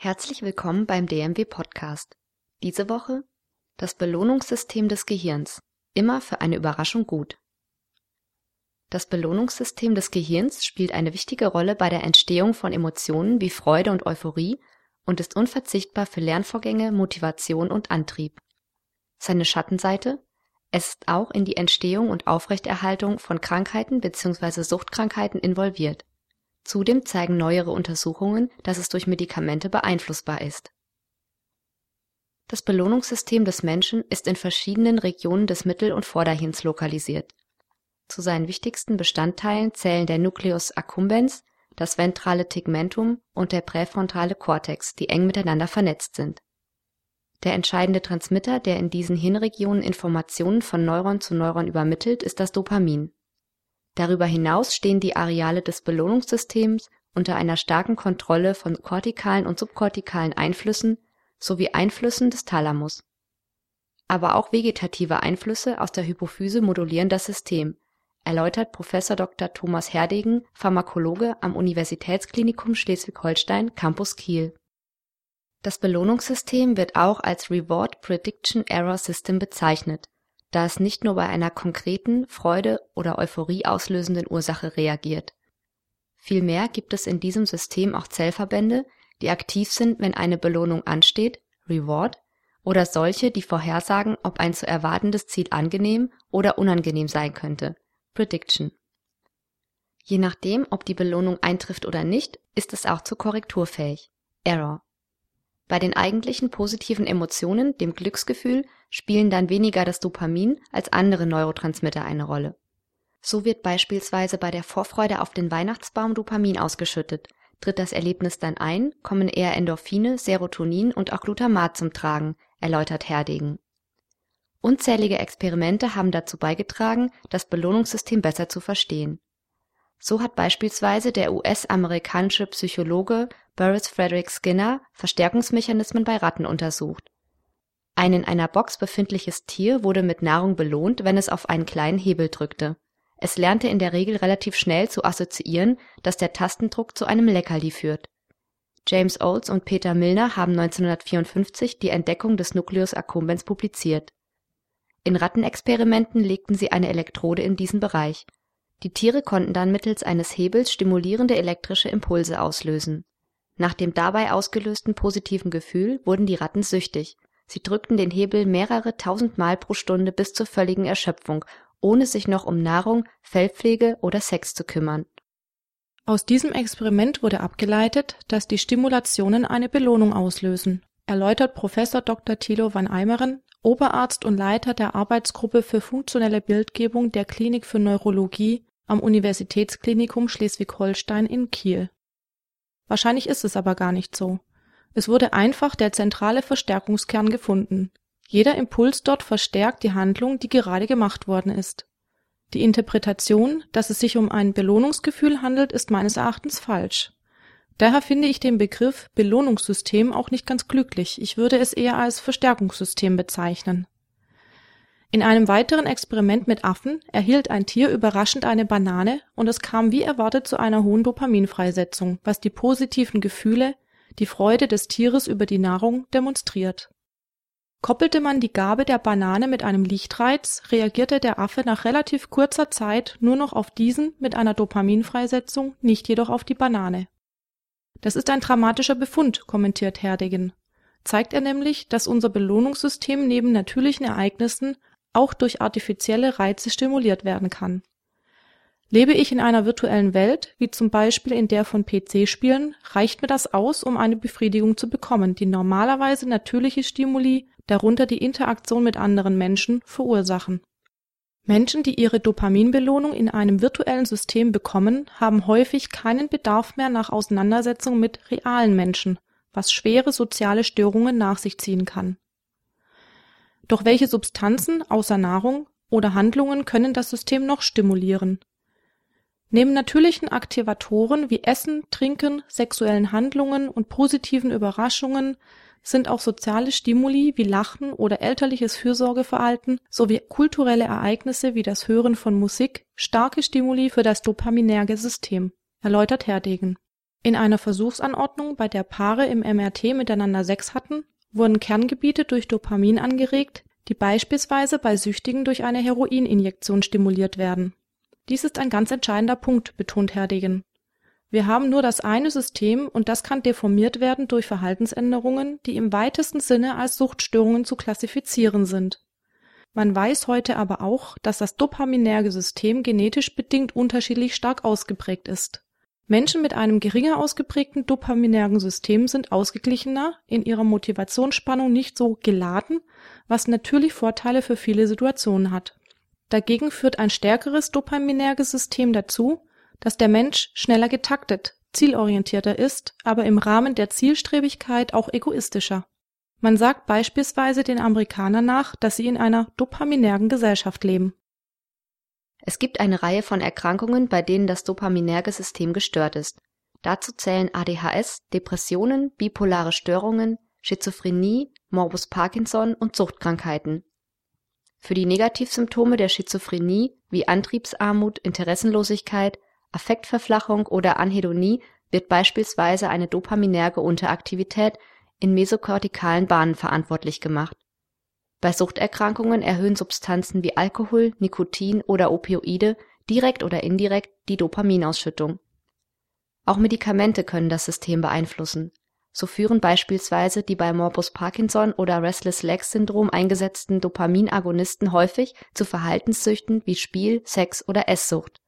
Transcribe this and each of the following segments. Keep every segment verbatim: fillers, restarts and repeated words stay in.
Herzlich willkommen beim D M W-Podcast. Diese Woche das Belohnungssystem des Gehirns. Immer für eine Überraschung gut. Das Belohnungssystem des Gehirns spielt eine wichtige Rolle bei der Entstehung von Emotionen wie Freude und Euphorie und ist unverzichtbar für Lernvorgänge, Motivation und Antrieb. Seine Schattenseite: Es ist auch in die Entstehung und Aufrechterhaltung von Krankheiten bzw. Suchtkrankheiten involviert. Zudem zeigen neuere Untersuchungen, dass es durch Medikamente beeinflussbar ist. Das Belohnungssystem des Menschen ist in verschiedenen Regionen des Mittel- und Vorderhirns lokalisiert. Zu seinen wichtigsten Bestandteilen zählen der Nucleus accumbens, das ventrale Tegmentum und der präfrontale Kortex, die eng miteinander vernetzt sind. Der entscheidende Transmitter, der in diesen Hirnregionen Informationen von Neuron zu Neuron übermittelt, ist das Dopamin. Darüber hinaus stehen die Areale des Belohnungssystems unter einer starken Kontrolle von kortikalen und subkortikalen Einflüssen sowie Einflüssen des Thalamus. Aber auch vegetative Einflüsse aus der Hypophyse modulieren das System, erläutert Professor Doktor Thomas Herdegen, Pharmakologe am Universitätsklinikum Schleswig-Holstein, Campus Kiel. Das Belohnungssystem wird auch als Reward Prediction Error System bezeichnet, da es nicht nur bei einer konkreten, Freude oder Euphorie auslösenden Ursache reagiert. Vielmehr gibt es in diesem System auch Zellverbände, die aktiv sind, wenn eine Belohnung ansteht, Reward, oder solche, die vorhersagen, ob ein zu erwartendes Ziel angenehm oder unangenehm sein könnte, Prediction. Je nachdem, ob die Belohnung eintrifft oder nicht, ist es auch zur Korrektur fähig, Error. Bei den eigentlichen positiven Emotionen, dem Glücksgefühl, spielen dann weniger das Dopamin als andere Neurotransmitter eine Rolle. So wird beispielsweise bei der Vorfreude auf den Weihnachtsbaum Dopamin ausgeschüttet. Tritt das Erlebnis dann ein, kommen eher Endorphine, Serotonin und auch Glutamat zum Tragen, erläutert Herdegen. Unzählige Experimente haben dazu beigetragen, das Belohnungssystem besser zu verstehen. So hat beispielsweise der U S-amerikanische Psychologe Burris Frederick Skinner Verstärkungsmechanismen bei Ratten untersucht. Ein in einer Box befindliches Tier wurde mit Nahrung belohnt, wenn es auf einen kleinen Hebel drückte. Es lernte in der Regel relativ schnell zu assoziieren, dass der Tastendruck zu einem Leckerli führt. James Olds und Peter Milner haben neunzehnhundertvierundfünfzig die Entdeckung des Nucleus accumbens publiziert. In Rattenexperimenten legten sie eine Elektrode in diesen Bereich. Die Tiere konnten dann mittels eines Hebels stimulierende elektrische Impulse auslösen. Nach dem dabei ausgelösten positiven Gefühl wurden die Ratten süchtig. Sie drückten den Hebel mehrere tausend Mal pro Stunde bis zur völligen Erschöpfung, ohne sich noch um Nahrung, Fellpflege oder Sex zu kümmern. Aus diesem Experiment wurde abgeleitet, dass die Stimulationen eine Belohnung auslösen, erläutert Professor Doktor Thilo van Eimeren, Oberarzt und Leiter der Arbeitsgruppe für funktionelle Bildgebung der Klinik für Neurologie am Universitätsklinikum Schleswig-Holstein in Kiel. Wahrscheinlich ist es aber gar nicht so. Es wurde einfach der zentrale Verstärkungskern gefunden. Jeder Impuls dort verstärkt die Handlung, die gerade gemacht worden ist. Die Interpretation, dass es sich um ein Belohnungsgefühl handelt, ist meines Erachtens falsch. Daher finde ich den Begriff Belohnungssystem auch nicht ganz glücklich. Ich würde es eher als Verstärkungssystem bezeichnen. In einem weiteren Experiment mit Affen erhielt ein Tier überraschend eine Banane und es kam wie erwartet zu einer hohen Dopaminfreisetzung, was die positiven Gefühle, die Freude des Tieres über die Nahrung demonstriert. Koppelte man die Gabe der Banane mit einem Lichtreiz, reagierte der Affe nach relativ kurzer Zeit nur noch auf diesen mit einer Dopaminfreisetzung, nicht jedoch auf die Banane. Das ist ein dramatischer Befund, kommentiert Herdegen. Zeigt er nämlich, dass unser Belohnungssystem neben natürlichen Ereignissen auch durch artifizielle Reize stimuliert werden kann. Lebe ich in einer virtuellen Welt, wie zum Beispiel in der von P C-Spielen, reicht mir das aus, um eine Befriedigung zu bekommen, die normalerweise natürliche Stimuli, darunter die Interaktion mit anderen Menschen, verursachen. Menschen, die ihre Dopaminbelohnung in einem virtuellen System bekommen, haben häufig keinen Bedarf mehr nach Auseinandersetzung mit realen Menschen, was schwere soziale Störungen nach sich ziehen kann. Doch welche Substanzen außer Nahrung oder Handlungen können das System noch stimulieren? Neben natürlichen Aktivatoren wie Essen, Trinken, sexuellen Handlungen und positiven Überraschungen sind auch soziale Stimuli wie Lachen oder elterliches Fürsorgeverhalten sowie kulturelle Ereignisse wie das Hören von Musik starke Stimuli für das dopaminerge System, erläutert Herdegen. In einer Versuchsanordnung, bei der Paare im M R T miteinander Sex hatten, wurden Kerngebiete durch Dopamin angeregt, die beispielsweise bei Süchtigen durch eine Heroininjektion stimuliert werden. Dies ist ein ganz entscheidender Punkt, betont Herdegen. Wir haben nur das eine System und das kann deformiert werden durch Verhaltensänderungen, die im weitesten Sinne als Suchtstörungen zu klassifizieren sind. Man weiß heute aber auch, dass das dopaminerge System genetisch bedingt unterschiedlich stark ausgeprägt ist. Menschen mit einem geringer ausgeprägten dopaminergen System sind ausgeglichener, in ihrer Motivationsspannung nicht so geladen, was natürlich Vorteile für viele Situationen hat. Dagegen führt ein stärkeres dopaminerges System dazu, dass der Mensch schneller getaktet, zielorientierter ist, aber im Rahmen der Zielstrebigkeit auch egoistischer. Man sagt beispielsweise den Amerikanern nach, dass sie in einer dopaminergen Gesellschaft leben. Es gibt eine Reihe von Erkrankungen, bei denen das dopaminerge System gestört ist. Dazu zählen A D H S, Depressionen, bipolare Störungen, Schizophrenie, Morbus Parkinson und Suchtkrankheiten. Für die Negativsymptome der Schizophrenie wie Antriebsarmut, Interessenlosigkeit, Affektverflachung oder Anhedonie wird beispielsweise eine dopaminerge Unteraktivität in mesokortikalen Bahnen verantwortlich gemacht. Bei Suchterkrankungen erhöhen Substanzen wie Alkohol, Nikotin oder Opioide direkt oder indirekt die Dopaminausschüttung. Auch Medikamente können das System beeinflussen. So führen beispielsweise die bei Morbus Parkinson oder Restless-Legs-Syndrom eingesetzten Dopaminagonisten häufig zu Verhaltenssüchten wie Spiel-, Sex- oder Esssucht.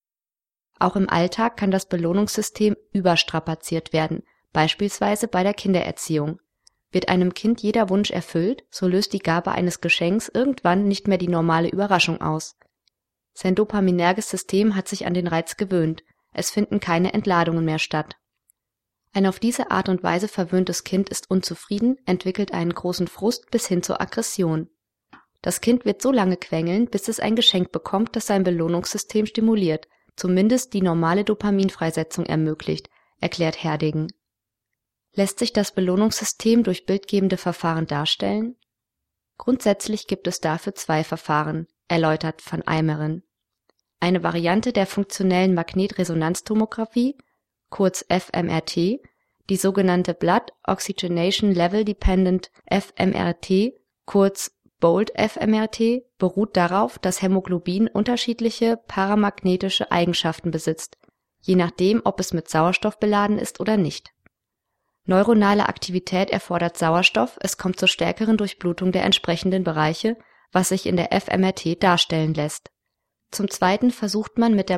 Auch im Alltag kann das Belohnungssystem überstrapaziert werden, beispielsweise bei der Kindererziehung. Wird einem Kind jeder Wunsch erfüllt, so löst die Gabe eines Geschenks irgendwann nicht mehr die normale Überraschung aus. Sein dopaminerges System hat sich an den Reiz gewöhnt, es finden keine Entladungen mehr statt. Ein auf diese Art und Weise verwöhntes Kind ist unzufrieden, entwickelt einen großen Frust bis hin zur Aggression. Das Kind wird so lange quengeln, bis es ein Geschenk bekommt, das sein Belohnungssystem stimuliert, zumindest die normale Dopaminfreisetzung ermöglicht, erklärt Herdegen. Lässt sich das Belohnungssystem durch bildgebende Verfahren darstellen? Grundsätzlich gibt es dafür zwei Verfahren, erläutert van Eimeren. Eine Variante der funktionellen Magnetresonanztomographie, kurz F M R T, die sogenannte Blood Oxygenation Level Dependent F M R T, kurz Bold F M R T, beruht darauf, dass Hämoglobin unterschiedliche paramagnetische Eigenschaften besitzt, je nachdem, ob es mit Sauerstoff beladen ist oder nicht. Neuronale Aktivität erfordert Sauerstoff, es kommt zur stärkeren Durchblutung der entsprechenden Bereiche, was sich in der F M R T darstellen lässt. Zum Zweiten versucht man mit der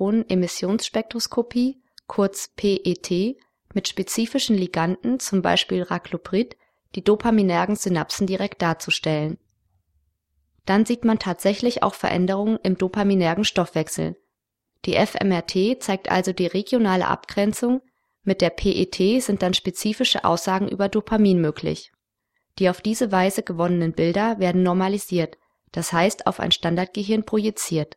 Positronen-Emissionsspektroskopie, kurz P E T, mit spezifischen Liganden, zum Beispiel Racloprid, die dopaminergen Synapsen direkt darzustellen. Dann sieht man tatsächlich auch Veränderungen im dopaminergen Stoffwechsel. Die F M R T zeigt also die regionale Abgrenzung, mit der P E T sind dann spezifische Aussagen über Dopamin möglich. Die auf diese Weise gewonnenen Bilder werden normalisiert, das heißt auf ein Standardgehirn projiziert.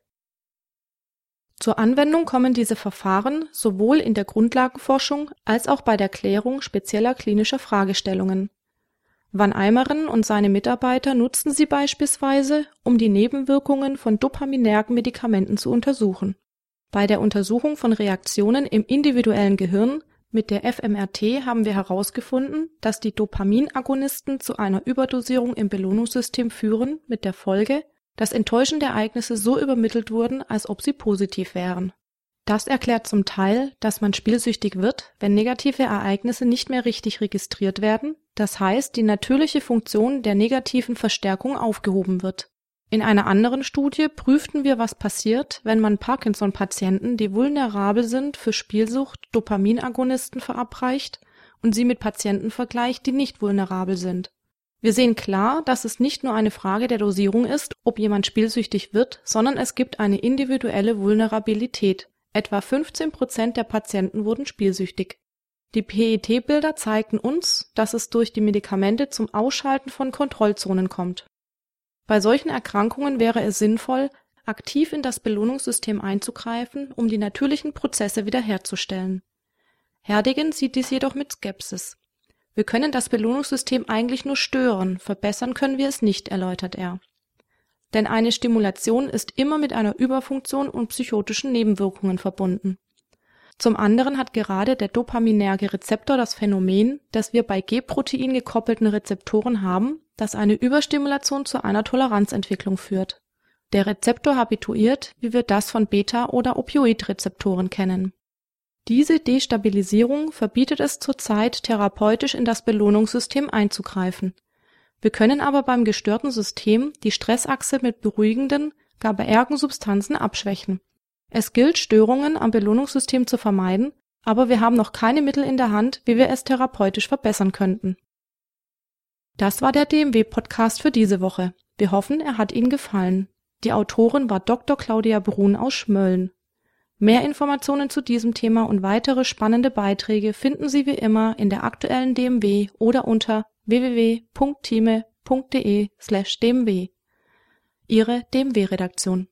Zur Anwendung kommen diese Verfahren sowohl in der Grundlagenforschung als auch bei der Klärung spezieller klinischer Fragestellungen. Van Eimeren und seine Mitarbeiter nutzten sie beispielsweise, um die Nebenwirkungen von dopaminergen Medikamenten zu untersuchen. Bei der Untersuchung von Reaktionen im individuellen Gehirn mit der F M R T haben wir herausgefunden, dass die Dopaminagonisten zu einer Überdosierung im Belohnungssystem führen, mit der Folge, dass enttäuschende Ereignisse so übermittelt wurden, als ob sie positiv wären. Das erklärt zum Teil, dass man spielsüchtig wird, wenn negative Ereignisse nicht mehr richtig registriert werden, das heißt, die natürliche Funktion der negativen Verstärkung aufgehoben wird. In einer anderen Studie prüften wir, was passiert, wenn man Parkinson-Patienten, die vulnerabel sind für Spielsucht, Dopaminagonisten verabreicht und sie mit Patienten vergleicht, die nicht vulnerabel sind. Wir sehen klar, dass es nicht nur eine Frage der Dosierung ist, ob jemand spielsüchtig wird, sondern es gibt eine individuelle Vulnerabilität. Etwa fünfzehn Prozent der Patienten wurden spielsüchtig. Die P E T-Bilder zeigten uns, dass es durch die Medikamente zum Ausschalten von Kontrollzonen kommt. Bei solchen Erkrankungen wäre es sinnvoll, aktiv in das Belohnungssystem einzugreifen, um die natürlichen Prozesse wiederherzustellen. Herdegen sieht dies jedoch mit Skepsis. Wir können das Belohnungssystem eigentlich nur stören, verbessern können wir es nicht, erläutert er. Denn eine Stimulation ist immer mit einer Überfunktion und psychotischen Nebenwirkungen verbunden. Zum anderen hat gerade der dopaminerge Rezeptor das Phänomen, dass wir bei G-Protein gekoppelten Rezeptoren haben, dass eine Überstimulation zu einer Toleranzentwicklung führt. Der Rezeptor habituiert, wie wir das von Beta- oder Opioidrezeptoren kennen. Diese Destabilisierung verbietet es zurzeit, therapeutisch in das Belohnungssystem einzugreifen. Wir können aber beim gestörten System die Stressachse mit beruhigenden, GABAergen Substanzen abschwächen. Es gilt, Störungen am Belohnungssystem zu vermeiden, aber wir haben noch keine Mittel in der Hand, wie wir es therapeutisch verbessern könnten. Das war der D M W-Podcast für diese Woche. Wir hoffen, er hat Ihnen gefallen. Die Autorin war Doktor Claudia Brun aus Schmölln. Mehr Informationen zu diesem Thema und weitere spannende Beiträge finden Sie wie immer in der aktuellen D M W oder unter w w w punkt thieme punkt de slash d m w. Ihre D M W-Redaktion.